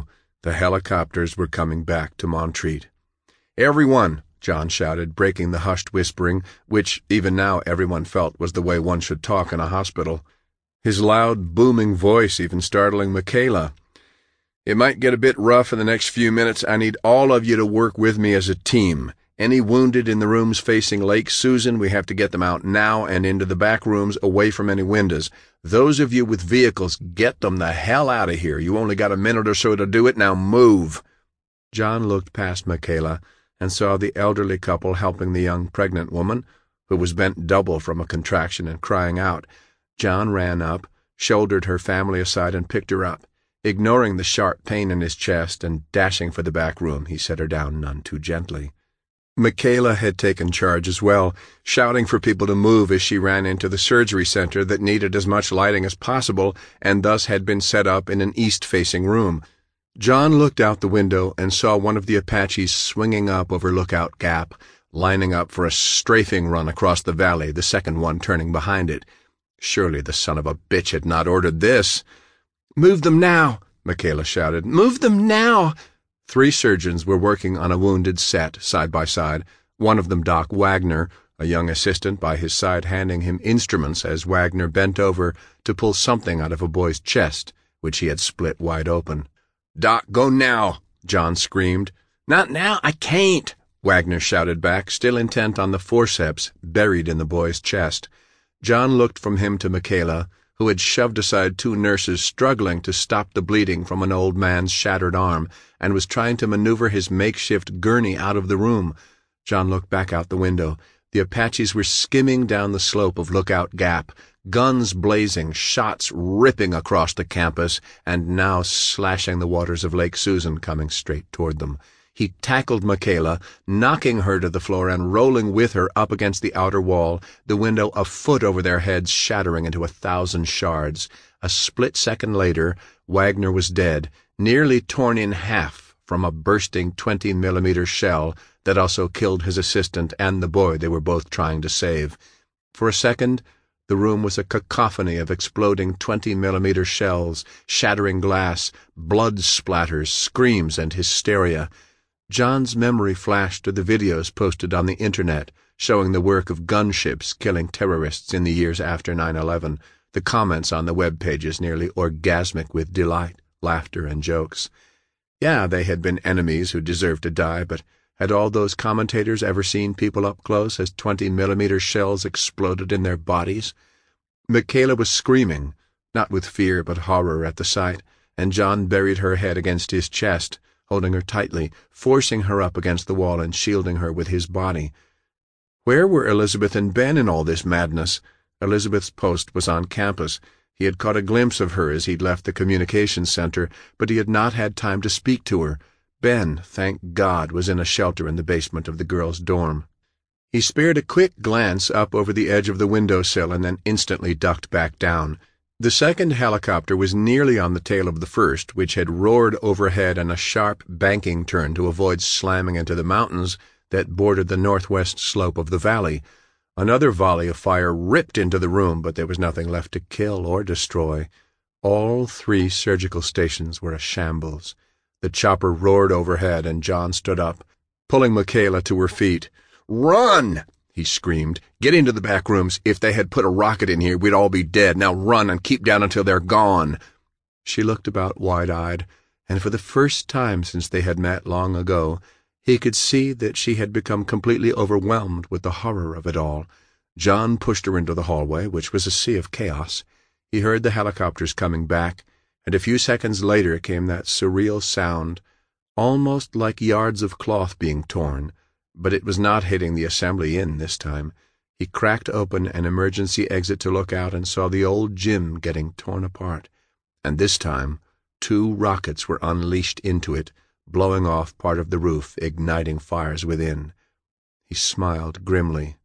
The helicopters were coming back to Montreat. "Everyone!" John shouted, breaking the hushed whispering, which, even now, everyone felt was the way one should talk in a hospital. His loud, booming voice even startling Michaela. "It might get a bit rough in the next few minutes. I need all of you to work with me as a team. Any wounded in the rooms facing Lake Susan, we have to get them out now and into the back rooms away from any windows. Those of you with vehicles, get them the hell out of here. You only got a minute or so to do it. Now move." John looked past Michaela and saw the elderly couple helping the young pregnant woman, who was bent double from a contraction and crying out. John ran up, shouldered her family aside, and picked her up. Ignoring the sharp pain in his chest and dashing for the back room, he set her down none too gently. Michaela had taken charge as well, shouting for people to move as she ran into the surgery center that needed as much lighting as possible and thus had been set up in an east-facing room. John looked out the window and saw one of the Apaches swinging up over Lookout Gap, lining up for a strafing run across the valley, the second one turning behind it. Surely the son of a bitch had not ordered this. "Move them now!" Michaela shouted. "Move them now!" Three surgeons were working on a wounded set, side by side, one of them Doc Wagner, a young assistant by his side handing him instruments as Wagner bent over to pull something out of a boy's chest, which he had split wide open. "Doc, go now!" John screamed. "Not now, I can't!" Wagner shouted back, still intent on the forceps buried in the boy's chest. John looked from him to Michaela, who had shoved aside two nurses struggling to stop the bleeding from an old man's shattered arm and was trying to maneuver his makeshift gurney out of the room. John looked back out the window. The Apaches were skimming down the slope of Lookout Gap, guns blazing, shots ripping across the campus, and now slashing the waters of Lake Susan coming straight toward them. He tackled Michaela, knocking her to the floor and rolling with her up against the outer wall, the window a foot over their heads shattering into a thousand shards. A split second later, Wagner was dead, nearly torn in half from a bursting twenty millimeter shell that also killed his assistant and the boy they were both trying to save. For a second, the room was a cacophony of exploding twenty millimeter shells, shattering glass, blood splatters, screams, and hysteria. John's memory flashed to the videos posted on the Internet showing the work of gunships killing terrorists in the years after nine eleven, the comments on the web pages nearly orgasmic with delight, laughter, and jokes. Yeah, they had been enemies who deserved to die, but had all those commentators ever seen people up close as twenty millimeter shells exploded in their bodies? Michaela was screaming, not with fear but horror at the sight, and John buried her head against his chest, holding her tightly, forcing her up against the wall and shielding her with his body. Where were Elizabeth and Ben in all this madness? Elizabeth's post was on campus. He had caught a glimpse of her as he'd left the communications center, but he had not had time to speak to her. Ben, thank God, was in a shelter in the basement of the girls' dorm. He spared a quick glance up over the edge of the windowsill and then instantly ducked back down. The second helicopter was nearly on the tail of the first, which had roared overhead in a sharp banking turn to avoid slamming into the mountains that bordered the northwest slope of the valley. Another volley of fire ripped into the room, but there was nothing left to kill or destroy. All three surgical stations were a shambles. The chopper roared overhead, and John stood up, pulling Michaela to her feet. "Run!" he screamed. "Get into the back rooms. If they had put a rocket in here, we'd all be dead. Now run and keep down until they're gone." She looked about wide-eyed, and for the first time since they had met long ago, he could see that she had become completely overwhelmed with the horror of it all. John pushed her into the hallway, which was a sea of chaos. He heard the helicopters coming back, and a few seconds later came that surreal sound, almost like yards of cloth being torn, but it was not hitting the assembly inn this time. He cracked open an emergency exit to look out and saw the old gym getting torn apart, and this time two rockets were unleashed into it, blowing off part of the roof, igniting fires within. He smiled grimly.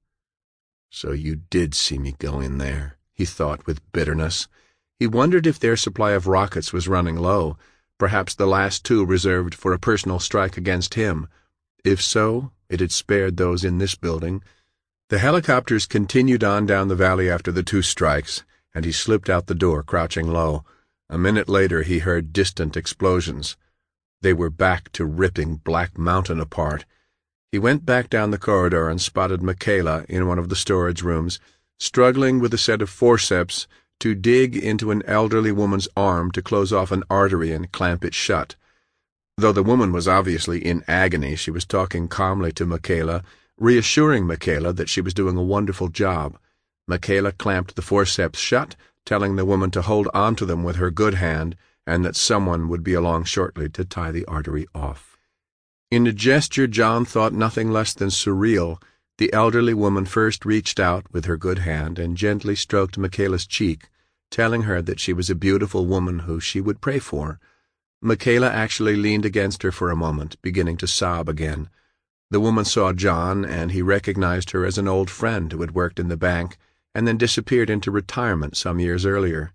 "So you did see me go in there," he thought with bitterness. He wondered if their supply of rockets was running low, perhaps the last two reserved for a personal strike against him. If so, it had spared those in this building. The helicopters continued on down the valley after the two strikes, and he slipped out the door, crouching low. A minute later he heard distant explosions. They were back to ripping Black Mountain apart. He went back down the corridor and spotted Michaela in one of the storage rooms, struggling with a set of forceps to dig into an elderly woman's arm to close off an artery and clamp it shut. Though the woman was obviously in agony, she was talking calmly to Michaela, reassuring Michaela that she was doing a wonderful job. Michaela clamped the forceps shut, telling the woman to hold on to them with her good hand and that someone would be along shortly to tie the artery off. In a gesture John thought nothing less than surreal, the elderly woman first reached out with her good hand and gently stroked Michaela's cheek, telling her that she was a beautiful woman who she would pray for. Michaela actually leaned against her for a moment, beginning to sob again. The woman saw John, and he recognized her as an old friend who had worked in the bank and then disappeared into retirement some years earlier.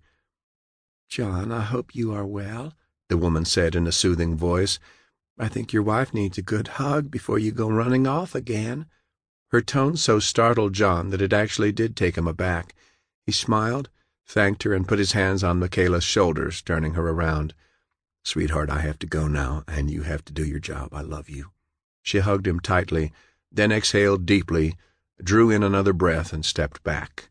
"John, I hope you are well," the woman said in a soothing voice. "I think your wife needs a good hug before you go running off again." Her tone so startled John that it actually did take him aback. He smiled, thanked her, and put his hands on Michaela's shoulders, turning her around. "Sweetheart, I have to go now, and you have to do your job. I love you." She hugged him tightly, then exhaled deeply, drew in another breath, and stepped back.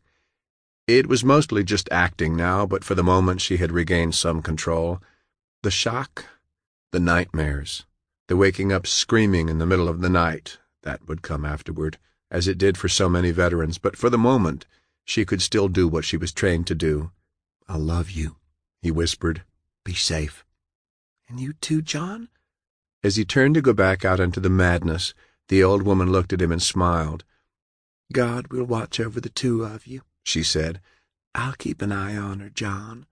It was mostly just acting now, but for the moment she had regained some control. The shock, the nightmares, the waking up screaming in the middle of the night, that would come afterward, as it did for so many veterans, but for the moment she could still do what she was trained to do. "I love you," he whispered. "Be safe." "And you too, John?" As he turned to go back out into the madness, the old woman looked at him and smiled. "God will watch over the two of you," she said. "I'll keep an eye on her, John."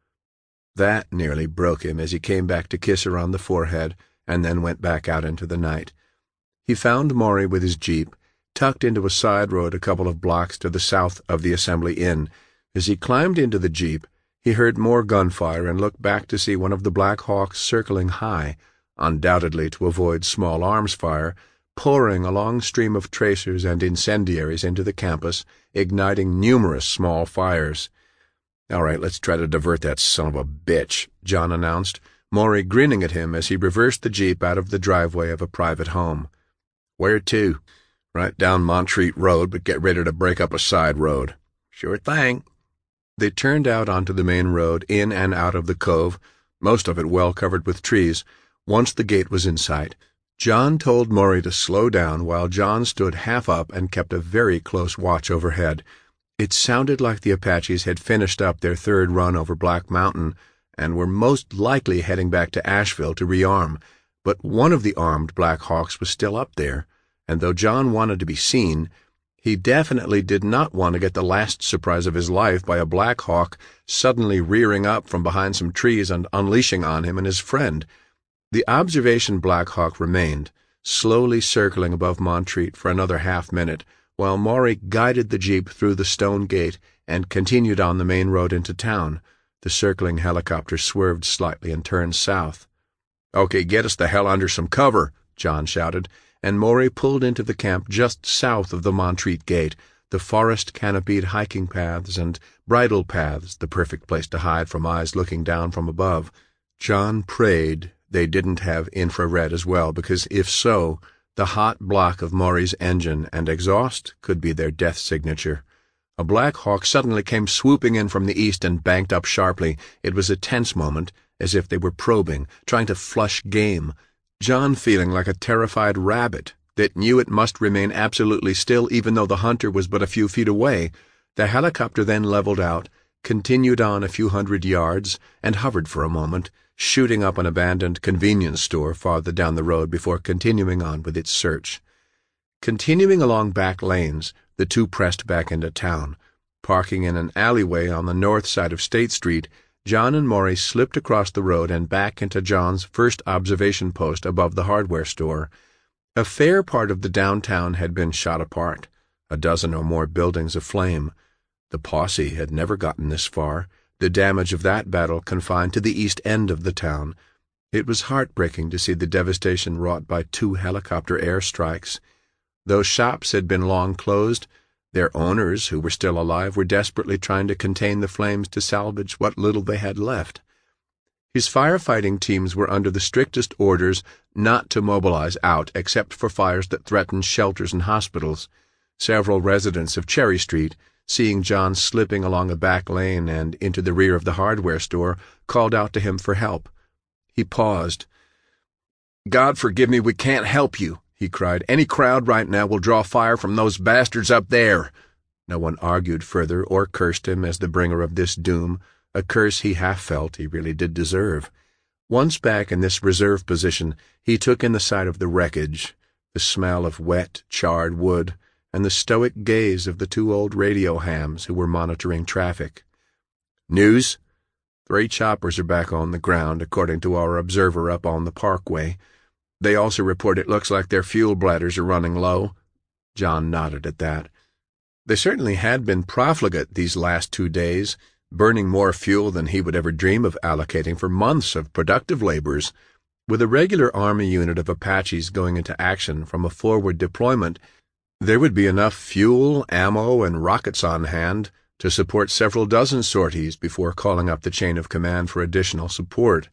That nearly broke him as he came back to kiss her on the forehead and then went back out into the night. He found Maury with his jeep, tucked into a side road a couple of blocks to the south of the Assembly Inn. As he climbed into the jeep, he heard more gunfire and looked back to see one of the Black Hawks circling high, undoubtedly to avoid small arms fire, pouring a long stream of tracers and incendiaries into the campus, igniting numerous small fires. "All right, let's try to divert that son of a bitch," John announced, Maury grinning at him as he reversed the jeep out of the driveway of a private home. "Where to?" "Right down Montreat Road, but get ready to break up a side road." "Sure thing." They turned out onto the main road, in and out of the cove, most of it well covered with trees. Once the gate was in sight, John told Maury to slow down while John stood half up and kept a very close watch overhead. It sounded like the Apaches had finished up their third run over Black Mountain and were most likely heading back to Asheville to rearm, but one of the armed Black Hawks was still up there, and though John wanted to be seen, he definitely did not want to get the last surprise of his life by a Black Hawk suddenly rearing up from behind some trees and unleashing on him and his friend. The observation Black Hawk remained, slowly circling above Montreat for another half-minute, while Maury guided the jeep through the stone gate and continued on the main road into town. The circling helicopter swerved slightly and turned south. "Okay, get us the hell under some cover," John shouted, and Maury pulled into the camp just south of the Montreat gate, the forest-canopied hiking paths and bridle paths, the perfect place to hide from eyes looking down from above. John prayed they didn't have infrared as well, because if so, the hot block of Maury's engine and exhaust could be their death signature. A Black Hawk suddenly came swooping in from the east and banked up sharply. It was a tense moment, as if they were probing, trying to flush game. John feeling like a terrified rabbit that knew it must remain absolutely still even though the hunter was but a few feet away. The helicopter then leveled out, continued on a few hundred yards, and hovered for a moment, shooting up an abandoned convenience store farther down the road before continuing on with its search. Continuing along back lanes, the two pressed back into town. Parking in an alleyway on the north side of State Street, John and Maury slipped across the road and back into John's first observation post above the hardware store. A fair part of the downtown had been shot apart, a dozen or more buildings aflame. The posse had never gotten this far, the damage of that battle confined to the east end of the town. It was heartbreaking to see the devastation wrought by two helicopter airstrikes. Though shops had been long closed, their owners, who were still alive, were desperately trying to contain the flames to salvage what little they had left. His firefighting teams were under the strictest orders not to mobilize out except for fires that threatened shelters and hospitals. Several residents of Cherry Street, seeing John slipping along a back lane and into the rear of the hardware store, called out to him for help. He paused. "God forgive me, we can't help you," he cried. "Any crowd right now will draw fire from those bastards up there." No one argued further or cursed him as the bringer of this doom, a curse he half felt he really did deserve. Once back in this reserve position, he took in the sight of the wreckage, the smell of wet, charred wood, and the stoic gaze of the two old radio hams who were monitoring traffic. "News? Three choppers are back on the ground, according to our observer up on the parkway. They also report it looks like their fuel bladders are running low." John nodded at that. They certainly had been profligate these last two days, burning more fuel than he would ever dream of allocating for months of productive labors. With a regular Army unit of Apaches going into action from a forward deployment, there would be enough fuel, ammo, and rockets on hand to support several dozen sorties before calling up the chain of command for additional support.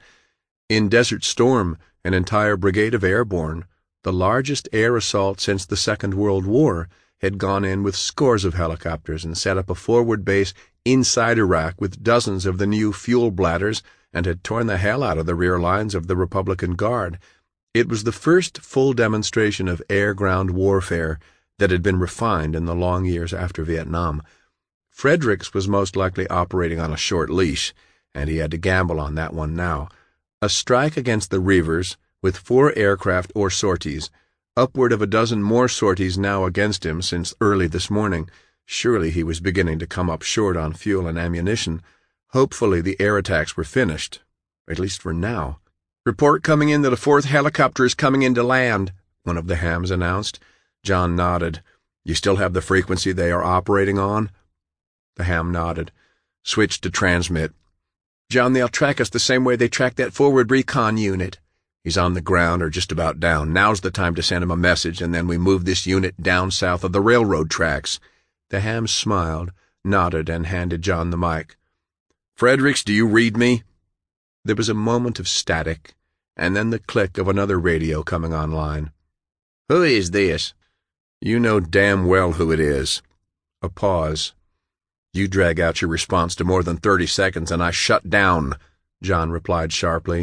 In Desert Storm, an entire brigade of airborne, the largest air assault since the Second World War, had gone in with scores of helicopters and set up a forward base inside Iraq with dozens of the new fuel bladders and had torn the hell out of the rear lines of the Republican Guard. It was the first full demonstration of air-ground warfare that had been refined in the long years after Vietnam. Fredericks was most likely operating on a short leash, and he had to gamble on that one now. A strike against the Reavers, with four aircraft or sorties, upward of a dozen more sorties now against him since early this morning. Surely he was beginning to come up short on fuel and ammunition. Hopefully the air attacks were finished, at least for now. "Report coming in that a fourth helicopter is coming in to land," one of the hams announced. John nodded. "You still have the frequency they are operating on?" The ham nodded. "Switch to transmit." "John, they'll track us the same way they tracked that forward recon unit." "He's on the ground or just about down. Now's the time to send him a message, and then we move this unit down south of the railroad tracks." The ham smiled, nodded, and handed John the mic. "Fredericks, do you read me?" There was a moment of static, and then the click of another radio coming online. "Who is this?" "You know damn well who it is." A pause. "You drag out your response to more than thirty seconds, and I shut down," John replied sharply.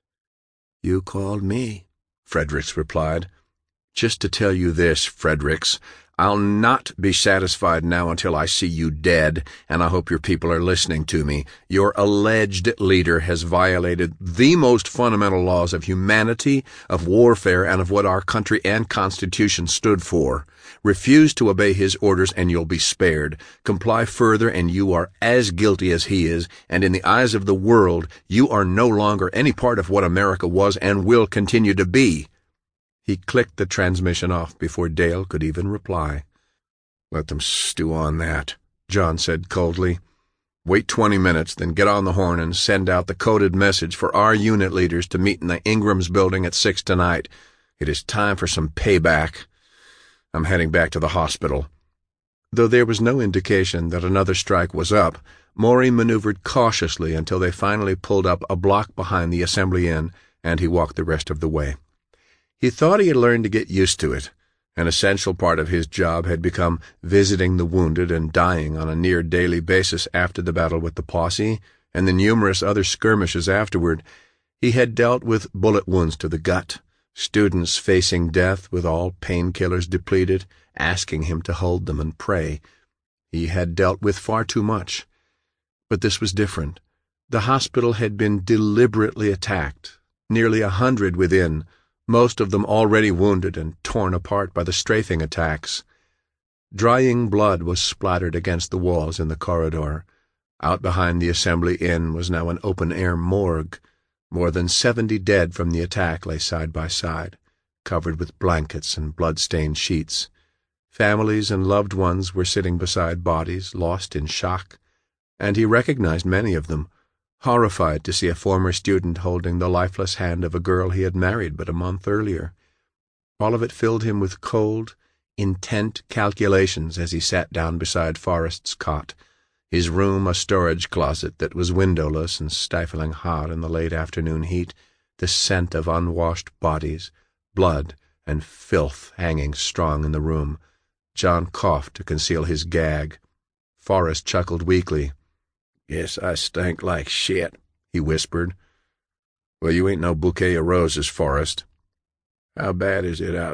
"You called me," Fredericks replied. "Just to tell you this, Fredericks, I'll not be satisfied now until I see you dead, and I hope your people are listening to me. Your alleged leader has violated the most fundamental laws of humanity, of warfare, and of what our country and Constitution stood for. Refuse to obey his orders and you'll be spared. Comply further and you are as guilty as he is, and in the eyes of the world, you are no longer any part of what America was and will continue to be." He clicked the transmission off before Dale could even reply. "Let them stew on that," John said coldly. "Wait twenty minutes, then get on the horn and send out the coded message for our unit leaders to meet in the Ingrams building at six tonight. It is time for some payback. I'm heading back to the hospital." Though there was no indication that another strike was up, Maury maneuvered cautiously until they finally pulled up a block behind the Assembly Inn, and he walked the rest of the way. He thought he had learned to get used to it. An essential part of his job had become visiting the wounded and dying on a near-daily basis after the battle with the posse, and the numerous other skirmishes afterward. He had dealt with bullet wounds to the gut, students facing death with all painkillers depleted, asking him to hold them and pray. He had dealt with far too much. But this was different. The hospital had been deliberately attacked, nearly a hundred within, most of them already wounded and torn apart by the strafing attacks. Drying blood was splattered against the walls in the corridor. Out behind the Assembly Inn was now an open-air morgue. More than seventy dead from the attack lay side by side, covered with blankets and blood-stained sheets. Families and loved ones were sitting beside bodies, lost in shock, and he recognized many of them, horrified to see a former student holding the lifeless hand of a girl he had married but a month earlier. All of it filled him with cold, intent calculations as he sat down beside Forrest's cot. His room a storage closet that was windowless and stifling hot in the late afternoon heat, the scent of unwashed bodies, blood, and filth hanging strong in the room. John coughed to conceal his gag. Forrest chuckled weakly. "Guess I stink like shit," he whispered. "Well, you ain't no bouquet of roses, Forrest." "How bad is it